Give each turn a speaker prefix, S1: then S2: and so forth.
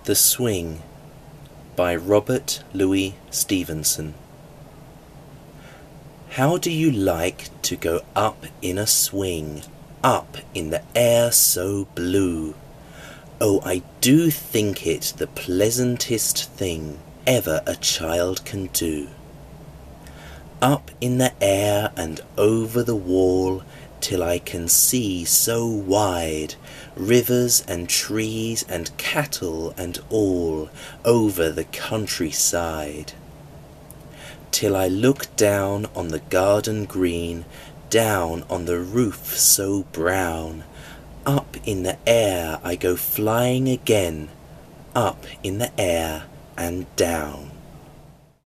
S1: The Swing by Robert Louis Stevenson. How do you like to go up in a swing, up in the air so blue? Oh, I do think it the pleasantest thing ever a child can do. Up in the air and over the wall, till I can see so wide, rivers and trees and cattle and all over the countryside. Till I look down on the garden green, down on the roof so brown, up in the air I go flying again, up in the air and down.